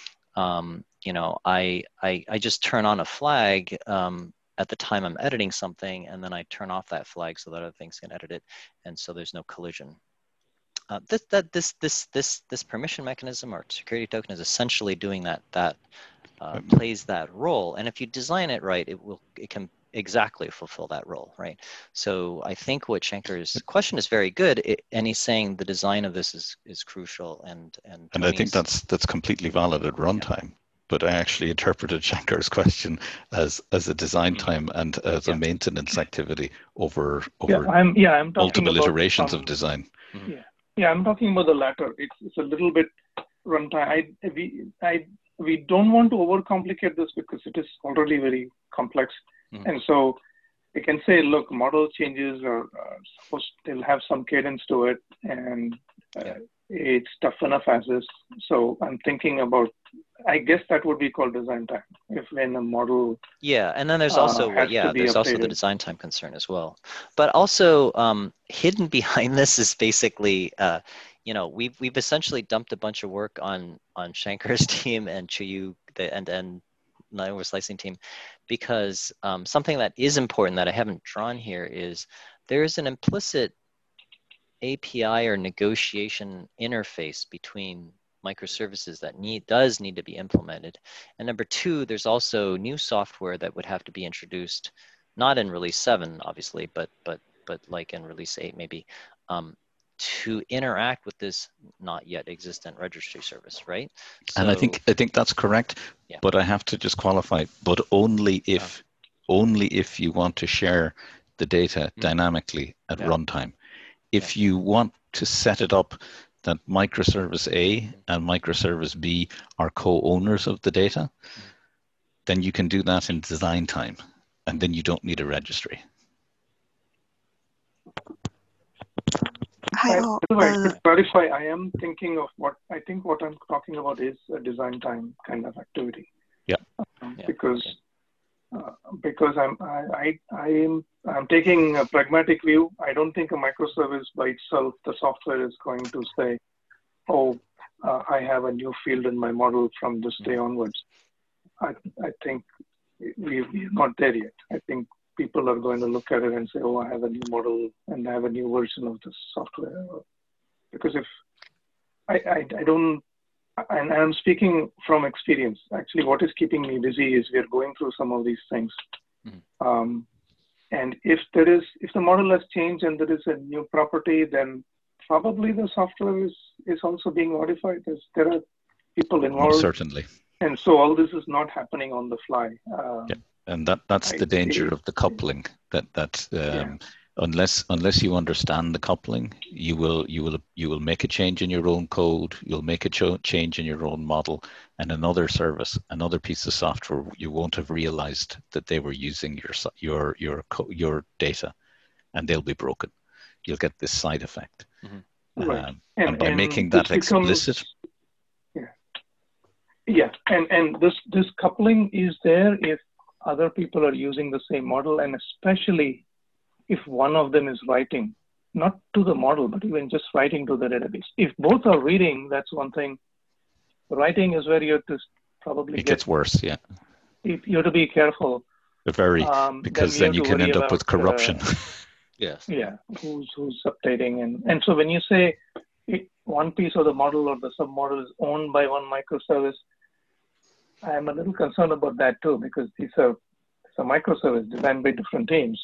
um, you know, I, I, I just turn on a flag um, at the time I'm editing something, and then I turn off that flag so that other things can edit it, and so there's no collision. Uh, this, that, this, this, this, this permission mechanism or security token is essentially doing that, that uh, plays that role. And if you design it right, it will, it can exactly fulfill that role, right? So I think what Shankar's question is very good, it, and he's saying the design of this is, is crucial. And, and, and I think that's, that's completely valid at runtime. Yeah. But I actually interpreted Shankar's question as as a design time and as yeah. a maintenance activity over over yeah, I'm, yeah, I'm multiple about, iterations um, of design. Yeah. Yeah, I'm talking about the latter. It's, it's a little bit runtime. I, we, I, we don't want to overcomplicate this because it is already very complex. Mm-hmm. And so we can say, look, model changes are uh, supposed they'll have some cadence to it, and uh, yeah. it's tough enough as is. So I'm thinking about, I guess that would be called design time if when a model. Yeah, and then there's also uh, yeah, there's updated. also the design time concern as well. But also um, hidden behind this is basically, uh, you know, we've we've essentially dumped a bunch of work on on Shankar's team and Chiyu the and and network slicing team, because um, something that is important that I haven't drawn here is there is an implicit A P I or negotiation interface between microservices that need does need to be implemented. And number two, there's also new software that would have to be introduced, not in release seven, obviously, but but but like in release eight maybe, um, to interact with this not yet existent registry service, right? So, and I think I think that's correct. Yeah. But I have to just qualify, but only if oh. only if you want to share the data mm-hmm. dynamically at yeah. runtime. If yeah. you want to set it up that microservice A and microservice B are co-owners of the data, mm-hmm. then you can do that in design time, and then you don't need a registry. Hi, uh, to clarify, I am thinking of what I think what I'm talking about is a design time kind of activity. Yeah. Um, yeah. Because uh, because I'm I, I I am I'm taking a pragmatic view. I don't think a microservice by itself, the software is going to say, oh, uh, I have a new field in my model from this day onwards. I I think we we're not there yet. I think people are going to look at it and say, oh, I have a new model and I have a new version of this software. Because if I, I, I don't, and I'm speaking from experience, actually what is keeping me busy is we're going through some of these things. Mm-hmm. Um, and if there is, if the model has changed and there is a new property, then probably the software is, is also being modified. There's, there are people involved. Oh, certainly. And so all this is not happening on the fly. Um, yeah. And that, that's the danger of the coupling, that, that um, yeah. unless unless you understand the coupling, you will you will you will make a change in your own code. You'll make a ch- change in your own model, and another service, another piece of software, you won't have realized that they were using your your your your data, and they'll be broken. You'll get this side effect. Mm-hmm. Right. Um, and, and by and making that explicit. Becomes, yeah. Yeah. And, and this, this coupling is there if other people are using the same model, and especially if one of them is writing, not to the model, but even just writing to the database. If both are reading, that's one thing. Writing is where you have to probably it get, gets worse, yeah. If you have to be careful. Very, um, because then, then you can end about, up with corruption. Uh, yes. Yeah, who's who's updating, and and so when you say it, one piece of the model or the submodel is owned by one microservice, I'm a little concerned about that too, because these are it's a microservice designed by different teams,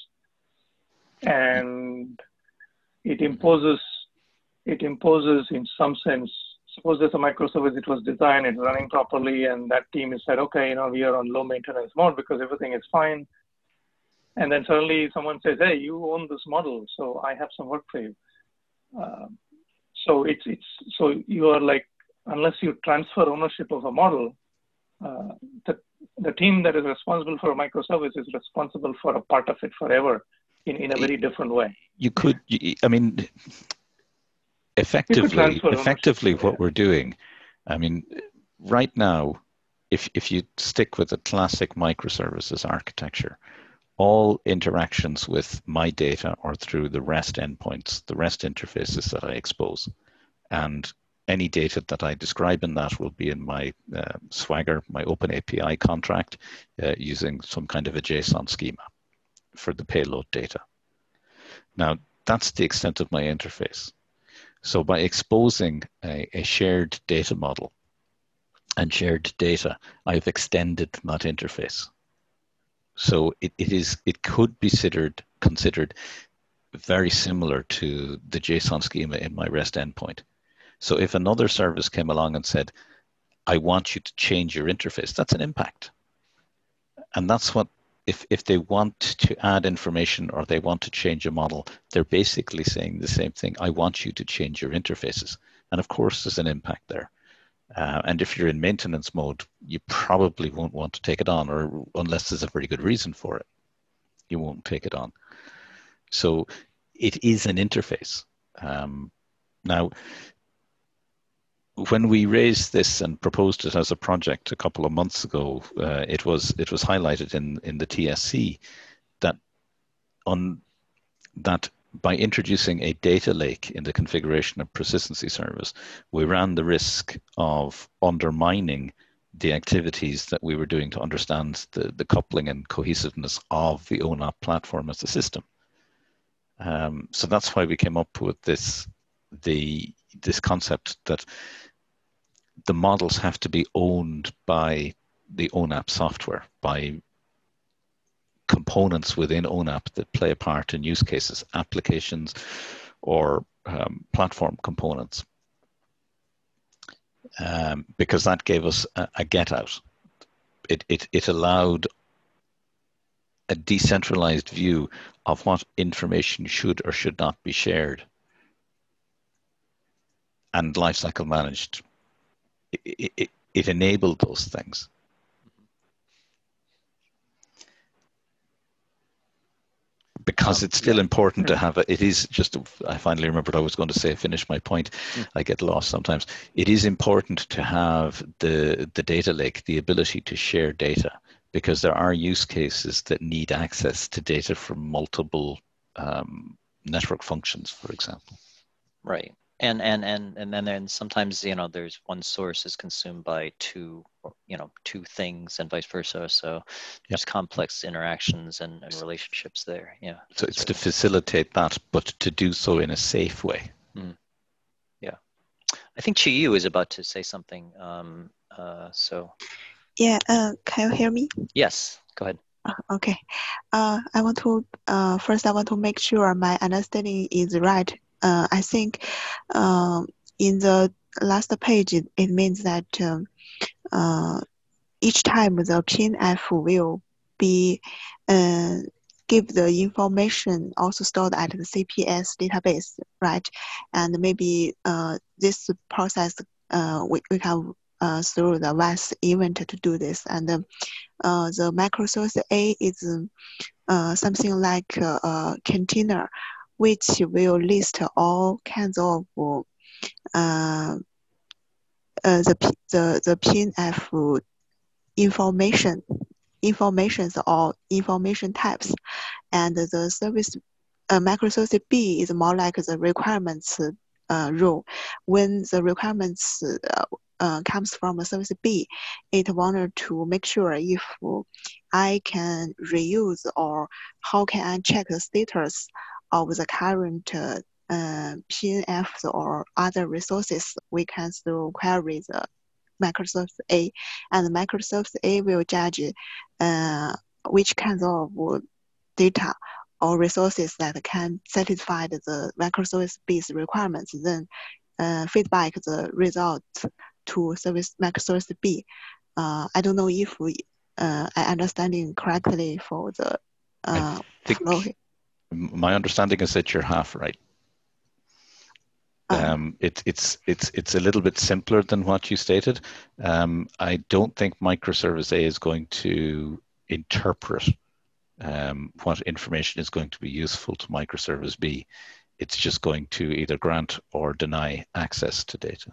and it imposes it imposes in some sense. Suppose there's a microservice, it was designed, it's running properly, and that team has said, okay, you know, we are on low maintenance mode because everything is fine. And then suddenly someone says, hey, you own this model, so I have some work for you. Uh, so it's it's so you are like, unless you transfer ownership of a model, uh, the the team that is responsible for a microservice is responsible for a part of it forever in, in a very different way. You could, I mean, effectively, effectively what yeah. we're doing, I mean, right now, if if you stick with the classic microservices architecture, all interactions with my data are through the REST endpoints, the REST interfaces that I expose. And any data that I describe in that will be in my uh, Swagger, my Open A P I contract, uh, using some kind of a JSON schema for the payload data. Now, that's the extent of my interface. So by exposing a, a shared data model and shared data, I've extended that interface. So it, it is it could be considered considered very similar to the JSON schema in my REST endpoint. So if another service came along and said, I want you to change your interface, that's an impact. And that's what, if, if they want to add information or they want to change a model, they're basically saying the same thing. I want you to change your interfaces. And of course, there's an impact there. Uh, and if you're in maintenance mode, you probably won't want to take it on, or unless there's a very good reason for it, you won't take it on. So it is an interface. Um, now, when we raised this and proposed it as a project a couple of months ago, uh, it was it was highlighted in in the T S C that on that. By introducing a data lake in the configuration of persistency service, we ran the risk of undermining the activities that we were doing to understand the, the coupling and cohesiveness of the O N A P platform as a system. Um, so that's why we came up with this, the, this concept that the models have to be owned by the O N A P software, by components within O N A P that play a part in use cases, applications, or um, platform components, um, because that gave us a, a get out. It, it, it allowed a decentralized view of what information should or should not be shared and lifecycle managed. It, it, it enabled those things. Because it's still yeah. important to have, a, it is just, I finally remembered I was going to say, finish my point. Mm. I get lost sometimes. It is important to have the, the data lake, the ability to share data, because there are use cases that need access to data from multiple um, network functions, for example. Right. And, and, and, and then, then sometimes, you know, there's one source is consumed by two, you know, two things and vice versa. So there's yep. complex interactions and, and relationships there. Yeah. So it's right. to facilitate that, but to do so in a safe way. Mm. Yeah. I think Chi Yu is about to say something. Um, uh, so. Yeah. Uh, can you hear me? Yes. Go ahead. Uh, okay. Uh, I want to, uh, first I want to make sure my understanding is right. Uh, I think um, in the last page, it, it means that um, uh, each time the cleanf will be uh, give the information also stored at the C P S database, right? And maybe uh, this process uh, we, we can uh, through the V A S event to do this. And uh, the microsource A is uh, something like a, a container, which will list all kinds of uh, uh, the, the, the P N F information, informations or information types. And the service uh, microservice B is more like the requirements uh, rule. When the requirements uh, uh, comes from a service B, it wanted to make sure if I can reuse or how can I check the status of the current uh, uh, P N Fs or other resources. We can still query the Microsoft A, and Microsoft A will judge uh, which kinds of data or resources that can satisfy the Microsoft B's requirements, then uh, feedback the result to service Microsoft B. Uh, I don't know if we, uh, I understanding correctly for the uh, I think flow. My understanding is that you're half right. Uh, Um, it, it's it's it's a little bit simpler than what you stated. Um, I don't think microservice A is going to interpret um, what information is going to be useful to microservice B. It's just going to either grant or deny access to data.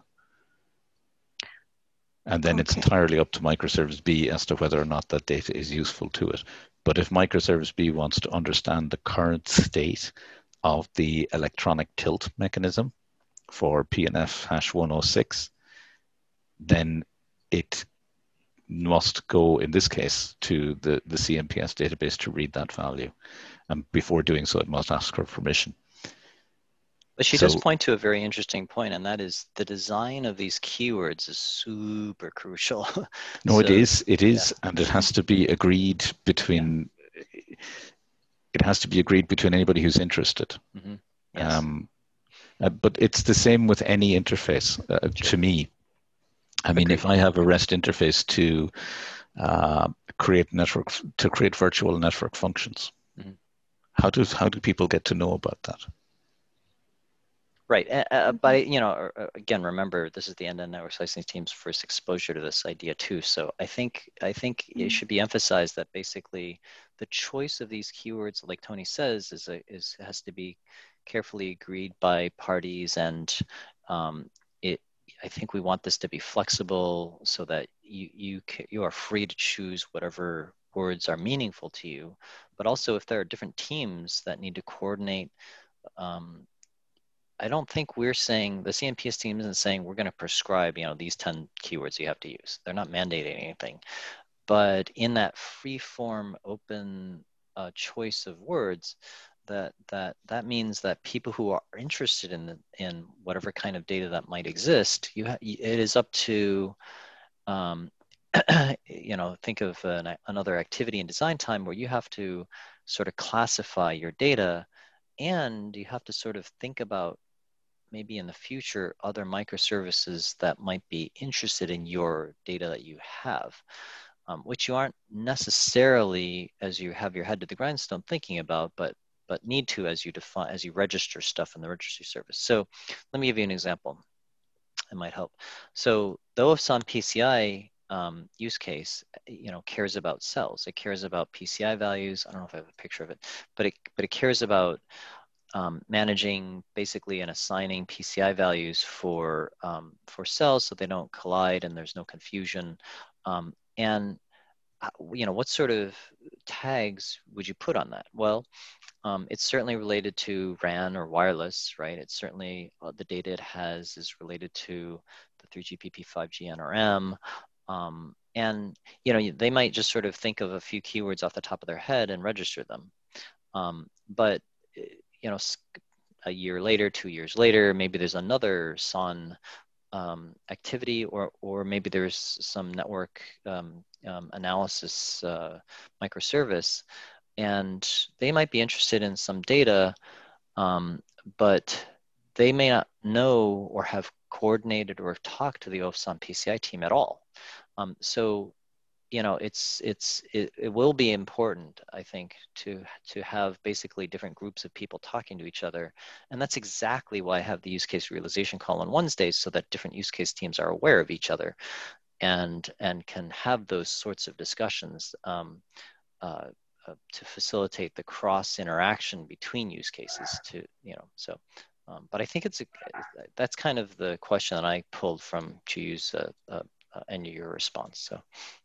And then okay. It's entirely up to microservice B as to whether or not that data is useful to it. But if microservice B wants to understand the current state of the electronic tilt mechanism for P N F hash one oh six, then it must go, in this case, to the, the C M P S database to read that value. And before doing so, it must ask for permission. But she so, does point to a very interesting point, and that is the design of these keywords is super crucial. No, so, it is, it is, yeah. and it has to be agreed between, yeah. it has to be agreed between anybody who's interested. Mm-hmm. Yes. Um, uh, but it's the same with any interface, uh, sure. to me. I mean, Agreed. if I have a REST interface to uh, create network, to create virtual network functions, mm-hmm. how do how do people get to know about that? Right, uh, but you know, again, remember this is the end-to-end network slicing team's first exposure to this idea too. So I think I think it should be emphasized that basically the choice of these keywords, like Tony says, is a, is has to be carefully agreed by parties, and um, it. I think we want this to be flexible so that you you you are free to choose whatever words are meaningful to you, but also if there are different teams that need to coordinate. Um, I don't think we're saying, the C M P S team isn't saying we're going to prescribe, you know, these ten keywords you have to use. They're not mandating anything. But in that free form, open uh, choice of words, that that that means that people who are interested in the, in whatever kind of data that might exist, you ha- it is up to, um, you know, think of an, another activity in design time where you have to sort of classify your data, and you have to sort of think about maybe in the future other microservices that might be interested in your data that you have, um, which you aren't necessarily, as you have your head to the grindstone, thinking about, but but need to as you define, as you register stuff in the registry service. So let me give you an example. It might help. So the O F S O N P C I um, use case, you know, cares about cells. It cares about P C I values. I don't know if I have a picture of it, but it but it cares about Um, managing basically and assigning P C I values for um, for cells so they don't collide and there's no confusion. Um, and you know, what sort of tags would you put on that? Well, um, it's certainly related to R A N or wireless, right? It's certainly uh, the data it has is related to the three G P P five G N R M. Um, and you know, they might just sort of think of a few keywords off the top of their head and register them. Um, but you know, a year later, two years later, maybe there's another S O N um, activity, or or maybe there's some network um, um, analysis uh, microservice, and they might be interested in some data, um, but they may not know or have coordinated or talked to the O F S O N P C I team at all. Um, so you know, it's it's it, it will be important, I think, to to have basically different groups of people talking to each other, and that's exactly why I have the use case realization call on Wednesdays, so that different use case teams are aware of each other, and and can have those sorts of discussions um, uh, uh, to facilitate the cross interaction between use cases. To you know, so. Um, but I think it's a, that's kind of the question that I pulled from Chiyu's uh, uh, uh, and your response. So.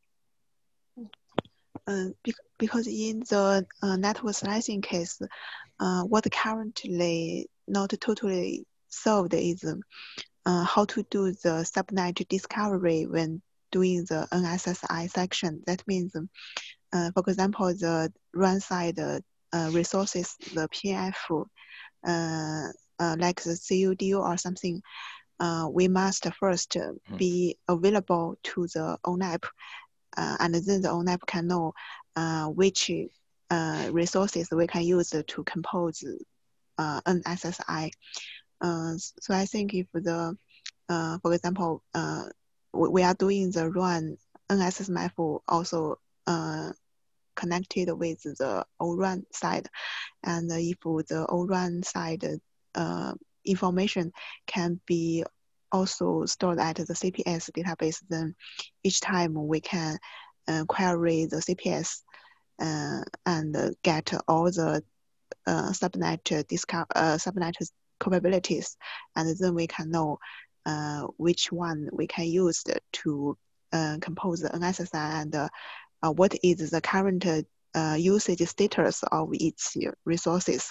Uh, because in the uh, network slicing case, uh, what currently not totally solved is uh, how to do the subnet discovery when doing the N S S I section. That means, uh, for example, the run side uh, resources, the P N F, uh, uh, like the C U D U or something, uh, we must first be available to the O N A P. Uh, and then the O N A P can know uh, which uh, resources we can use to compose uh, N S S I. Uh, so I think if the, uh, for example, uh, we are doing the run N S S M F also uh, connected with the O run side, and if the O run side uh, information can be also stored at the C P S database, then each time we can uh, query the C P S uh, and get all the uh, subnet discount uh, subnet capabilities, and then we can know uh, which one we can use to uh, compose the N S S I, and uh, uh, what is the current uh, usage status of its resources.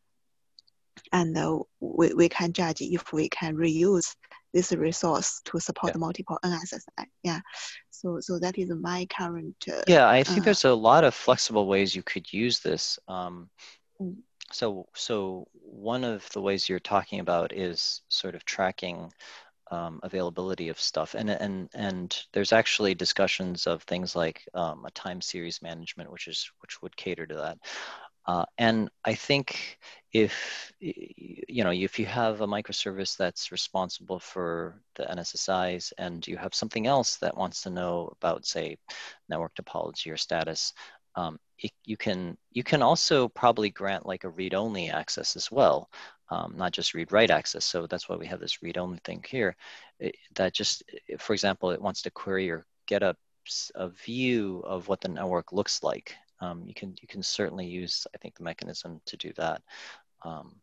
And uh, we, we can judge if we can reuse this resource to support yeah. multiple N S S I. Yeah, so so that is my current. Uh, yeah, I think uh, there's a lot of flexible ways you could use this. Um, mm. So so one of the ways you're talking about is sort of tracking um, availability of stuff, and and and there's actually discussions of things like um, a time series management, which is which would cater to that. Uh, and I think if, you know, if you have a microservice that's responsible for the N S S Is and you have something else that wants to know about, say, network topology or status, um, it, you can you can also probably grant like a read-only access as well, um, not just read-write access. So that's why we have this read-only thing here. It, that just, for example, it wants to query or get a, a view of what the network looks like. Um, you can you can certainly use, I think, the mechanism to do that. Um,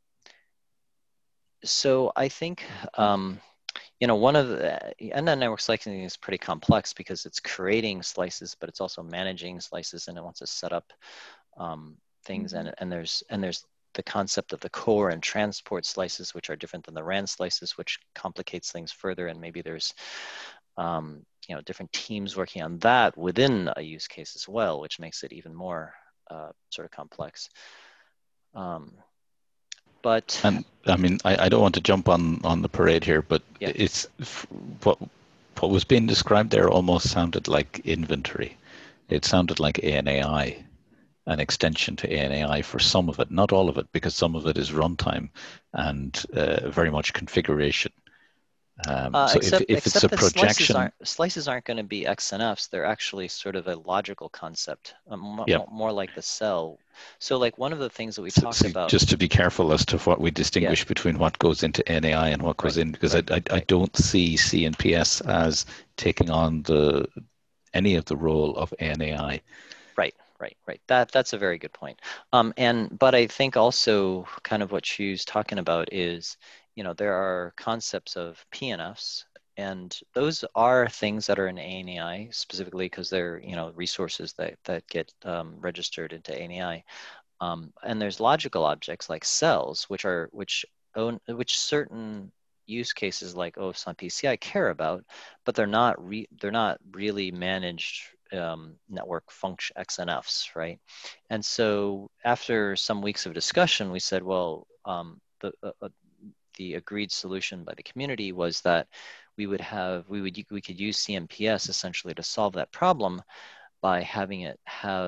so I think um, you know, one of the, and then network slicing is pretty complex because it's creating slices, but it's also managing slices, and it wants to set up um, things. Mm-hmm. and and there's and there's the concept of the core and transport slices, which are different than the R A N slices, which complicates things further. And maybe there's um, you know, different teams working on that within a use case as well, which makes it even more uh, sort of complex. Um, but and I mean, I, I don't want to jump on on the parade here, but yeah. it's what what was being described there almost sounded like inventory. It sounded like A N A I, an extension to A N A I for some of it, not all of it, because some of it is runtime and uh, very much configuration. Um, uh, so except, if, if it's a projection, slices aren't, slices aren't going to be X N Fs. They're actually sort of a logical concept, um, yep. more like the cell. So, like one of the things that we so, talked so about. Just to be careful as to what we distinguish yeah. between what goes into A N A I and what goes right. in, because right. I, I, right. I don't see C N P S as taking on the any of the role of A N A I. Right. Right, right. That that's a very good point. Um, and but I think also kind of what Chiyu's talking about is, you know, there are concepts of P N Fs, and those are things that are in A N A I specifically because they're, you know, resources that that get um, registered into A N A I. Um, and there's logical objects like cells, which are which own which certain use cases like O S on P C I care about, but they're not re, they're not really managed um, network function X N Fs, right? And so after some weeks of discussion, we said, well, um, the uh, the agreed solution by the community was that we would have we would we could use C M P S essentially to solve that problem by having it have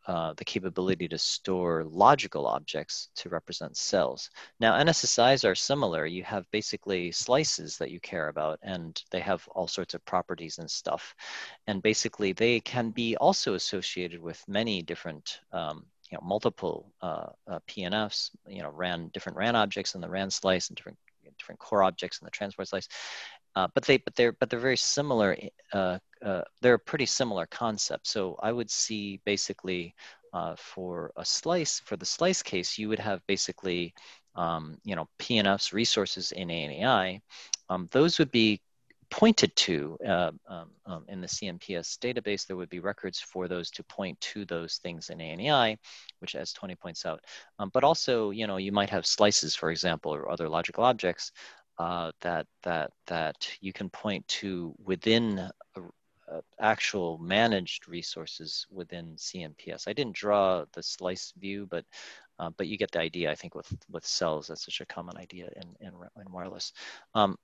uh, the capability to store logical objects to represent cells. Now, N S S Is are similar. You have basically slices that you care about, and they have all sorts of properties and stuff. And basically, they can be also associated with many different, um, you know, multiple uh, uh, P N Fs, you know, RAN, different RAN objects in the RAN slice and different different core objects in the transport slice. Uh, but they, but they're, but they're very similar. Uh, uh, they're a pretty similar concept. So I would see basically uh, for a slice, for the slice case, you would have basically, um, you know, P N Fs, resources in A N A I. Um, those would be pointed to uh, um, um, in the C M P S database. There would be records for those to point to those things in A N A I, which, as Tony points out. Um, but also, you know, you might have slices, for example, or other logical objects uh, that that that you can point to within a, a actual managed resources within C M P S. I didn't draw the slice view, but uh, but you get the idea. I think with with cells, that's such a common idea in in, in wireless. Um,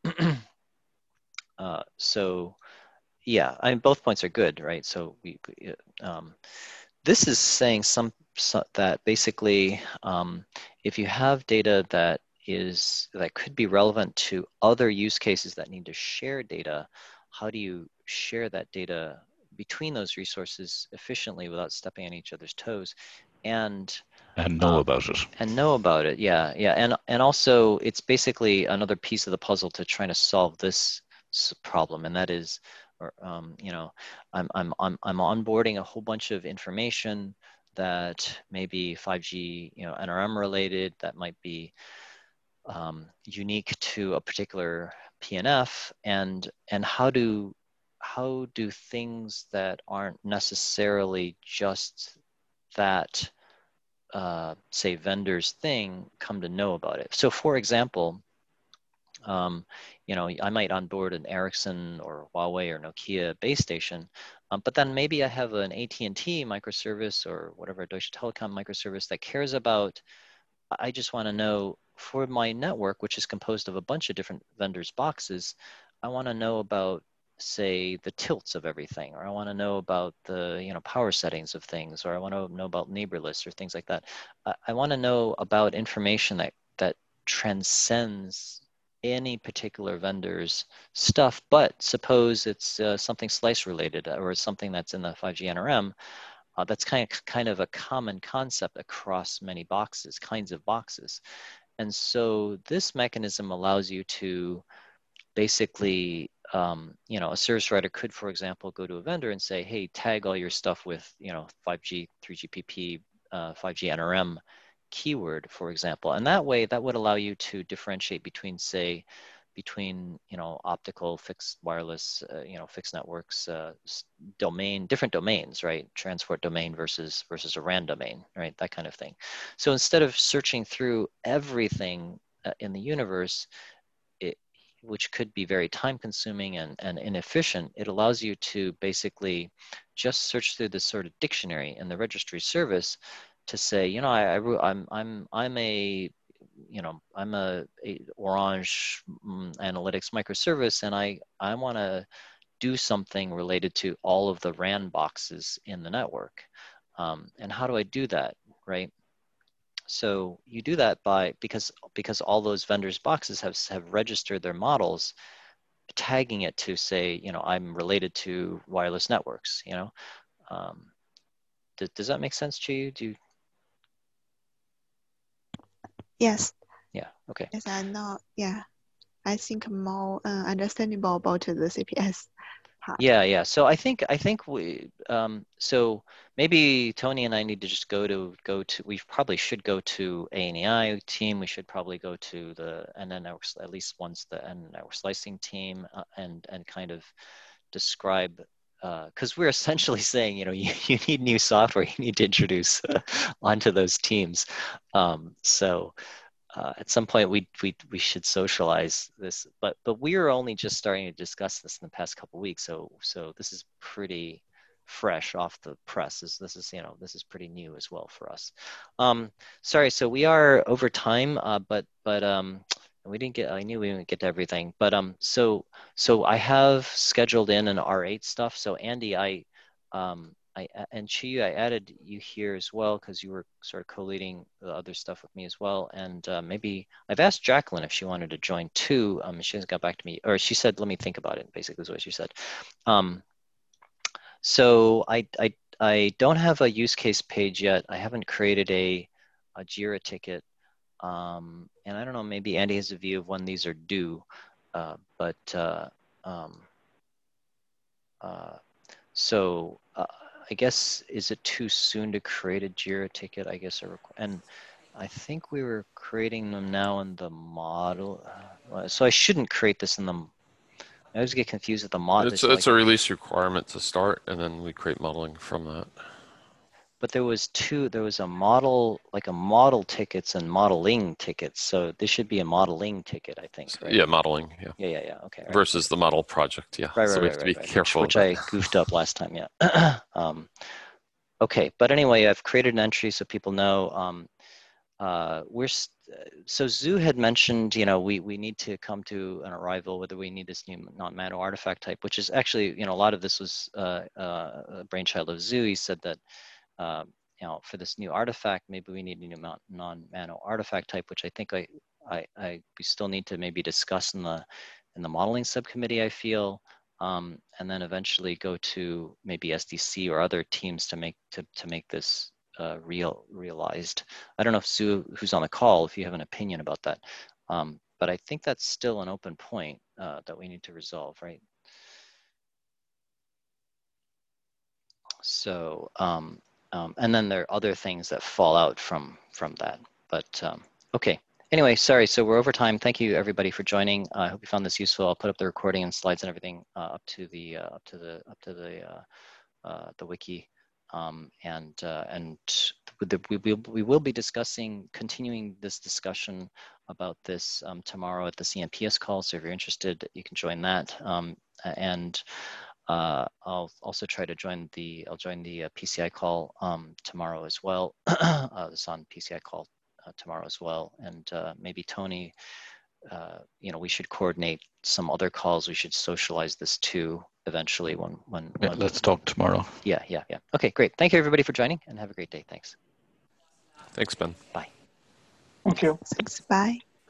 Uh, so, yeah, I mean, both points are good, right? So we, um, this is saying some, some that basically, um, if you have data that is that could be relevant to other use cases that need to share data, how do you share that data between those resources efficiently without stepping on each other's toes, and and know um, about it. And know about it, yeah, yeah, and and also it's basically another piece of the puzzle to trying to solve this problem, and that is, or um, you know, I'm I'm I'm I'm onboarding a whole bunch of information that may be five G, you know, N R M related, that might be um, unique to a particular P N F, and and how do how do things that aren't necessarily just that uh, say vendor's thing come to know about it. So for example, um, you know, I might onboard an Ericsson or Huawei or Nokia base station, um, but then maybe I have an A T and T microservice or whatever, Deutsche Telekom microservice that cares about, I just want to know for my network, which is composed of a bunch of different vendors' boxes, I want to know about, say, the tilts of everything, or I want to know about the, you know, power settings of things, or I want to know about neighbor lists or things like that. I, I want to know about information that that transcends any particular vendor's stuff, but suppose it's uh, something slice related or something that's in the five G N R M, uh, that's kind of, kind of a common concept across many boxes, kinds of boxes. And so this mechanism allows you to basically, um, you know, a service provider could, for example, go to a vendor and say, hey, tag all your stuff with, you know, five G, three G P P, uh, five G N R M keyword, for example. And that way, that would allow you to differentiate between, say, between, you know, optical, fixed wireless, uh, you know, fixed networks, uh, domain, different domains, right? Transport domain versus versus a RAN domain, right? That kind of thing. So instead of searching through everything uh, in the universe, it, which could be very time consuming and, and inefficient, it allows you to basically just search through this sort of dictionary in the registry service to say, you know, I, I, I'm, I'm, I'm a, you know, I'm a, a Orange um, Analytics microservice, and I, I want to do something related to all of the RAN boxes in the network. Um, and how do I do that, right? So you do that by, because, because all those vendors' boxes have, have registered their models, tagging it to say, you know, I'm related to wireless networks, you know. Um, does, does that make sense to you? Do you? Yes. Yeah, okay. Yes, I know. Yeah, I think more uh, understandable about the C P S part. Yeah, yeah. So I think I think we um, so maybe Tony and I need to just go to go to. We probably should go to A N A I team. We should probably go to the N N network, at least once the N N network slicing team, uh, and and kind of describe, because uh, we're essentially saying, you know, you, you need new software. You need to introduce uh, onto those teams. Um, so. Uh, at some point, we we we should socialize this, but but we are only just starting to discuss this in the past couple of weeks. So so this is pretty fresh off the press. This this is you know this is pretty new as well for us. Um, sorry, so we are over time, uh, but but um, we didn't get. I knew we didn't get to everything, but um, so so I have scheduled in an R eight stuff. So Andy, I um, I, and Chi, I added you here as well because you were sort of co-leading the other stuff with me as well. And uh, maybe I've asked Jacqueline if she wanted to join too. Um, she hasn't got back to me, or she said, let me think about it, basically is what she said. Um, so I, I, I don't have a use case page yet. I haven't created a, a Jira ticket. Um, and I don't know, maybe Andy has a view of when these are due, uh, but uh, um, uh, so uh, I guess, is it too soon to create a Jira ticket? I guess, and I think we were creating them now in the model. Uh, so I shouldn't create this in the, I always get confused with the model. It's, it's like, a release requirement to start, and then we create modeling from that. But there was two, there was a model, like a model tickets and modeling tickets. So this should be a modeling ticket, I think, right? Yeah, modeling, yeah. Yeah, yeah, yeah, okay. Right. Versus the model project, yeah. Right, right, so we right, have to right, be right. careful. Which, which I goofed up last time, yeah. um, okay, but anyway, I've created an entry so people know. Um, uh, we're, so Zhu had mentioned, you know, we, we need to come to an arrival, whether we need this new non-Mano artifact type, which is actually, you know, a lot of this was uh, uh, a brainchild of Zhu. He said that, uh, you know, for this new artifact, maybe we need a new non-Mano artifact type, which I think I, I, I we still need to maybe discuss in the in the modeling subcommittee, I feel, um, and then eventually go to maybe S D C or other teams to make to to make this uh, real realized. I don't know if Sue, who's on the call, if you have an opinion about that, um, but I think that's still an open point uh, that we need to resolve, right? So. Um, Um, and then there are other things that fall out from from that. But um, okay. Anyway, sorry. So we're over time. Thank you everybody for joining. Uh, I hope you found this useful. I'll put up the recording and slides and everything uh, up to the uh, up to the up to the uh, uh, the wiki. Um, and uh, and the, we will we will be discussing continuing this discussion about this um, tomorrow at the C M P S call. So if you're interested, you can join that. Um, and Uh, I'll also try to join the, I'll join the uh, P C I call um, tomorrow as well. uh, it's on P C I call uh, tomorrow as well. And uh, maybe Tony, uh, you know, we should coordinate some other calls. We should socialize this too eventually when, when, yeah, when let's talk tomorrow. Yeah, yeah, yeah. Okay, great. Thank you everybody for joining and have a great day. Thanks. Thanks, Ben. Bye. Thank you. Thanks. Bye.